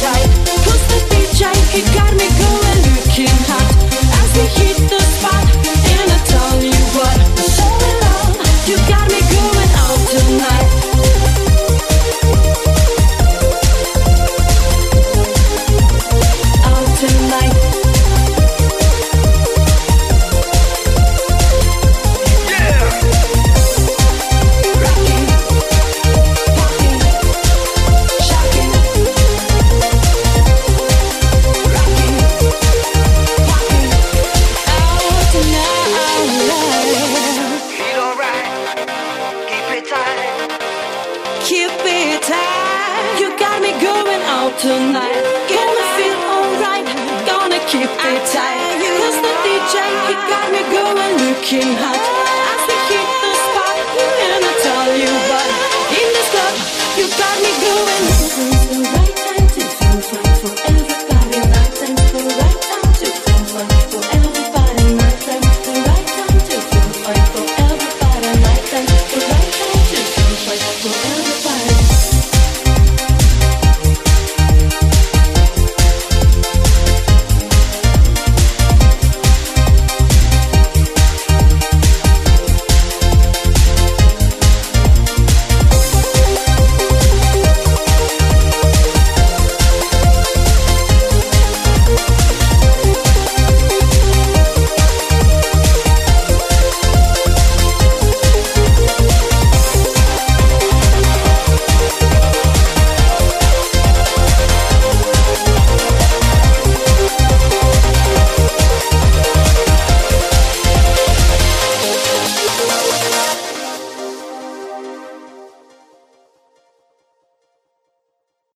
alright. 'Cause the DJ, he got me going looking hot as we hit the spot. And I tell you what, so in love, you got me going out tonight. Out tonight. Keep it tight. You got me going out tonight. Gonna feel alright. Gonna keep it tight. 'Cause the DJ, he got me going looking hot.